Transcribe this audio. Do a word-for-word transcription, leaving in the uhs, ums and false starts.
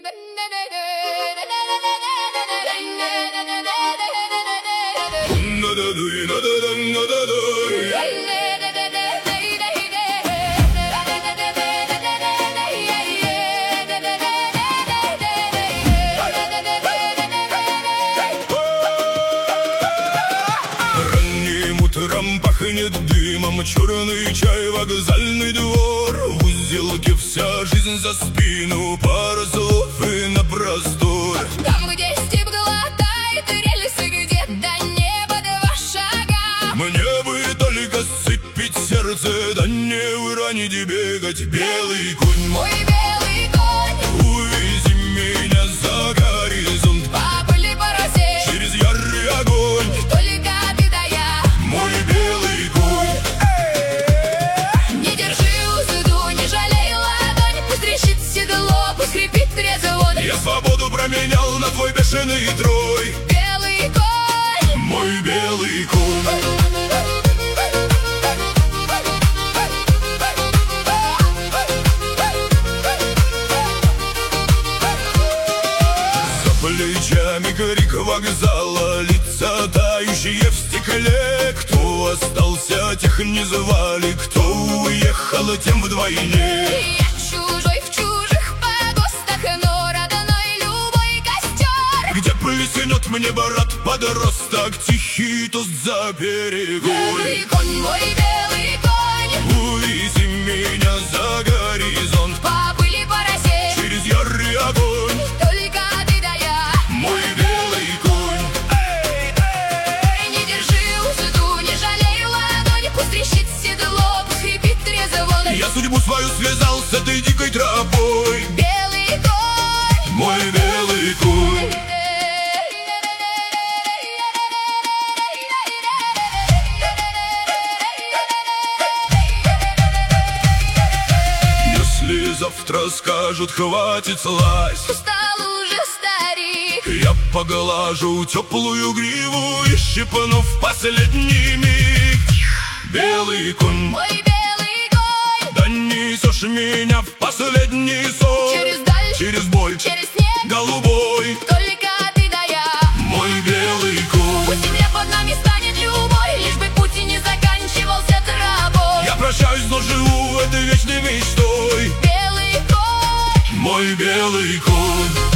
Ранним утром пахнет дымом черный чай, вокзальный двор. В узелке вся жизнь за спину, пара слов и на простор. Там, где степь глотает рельсы, где-то небо два шага. Мне бы только сцепить сердце, да не уронить и бегать. Белый конь, Мой белый конь, увези меня за горизонт, по пыли, по росе, через ярый огонь. только ты да я. Мой белый конь, Не держи узду, не жалей ладонь, пусть трещит седло, пусть скрипит трезвон. я свободу променял на твой бешеный трой. Белый конь, Мой белый конь, за плечами крик вокзала, лица тающие в стекле. Кто остался, тех не звали, кто уехал, тем вдвойне. я чужой в чужих погостах, но родной любой костер. Где плеснет мне брат подросток, тихий тост за берегом. Белый конь, мой белый конь, Увези меня за горизонт, по пыли, по росе, через ярый огонь. только ты да я. Мой белый конь, Не держи узду, не жалей ладонь, пусть трещит седло, пусть скрипит трезвон. я судьбу свою связал с этой дикой тропой. Белый конь, Мой белый конь, если завтра скажут хватит слазь, устал уже старик. я поглажу теплую гриву и щипну в последний миг. Белый конь, Мой белый конь, да несешь меня в последний сон. через даль, Через боль, через снег, голубой. только ты да я. Мой белый конь, Пусть земля под нами станет любой, лишь бы путь и не заканчивался тропой. я прощаюсь, но живу этой вечной мечтой. Белый конь, Мой белый конь.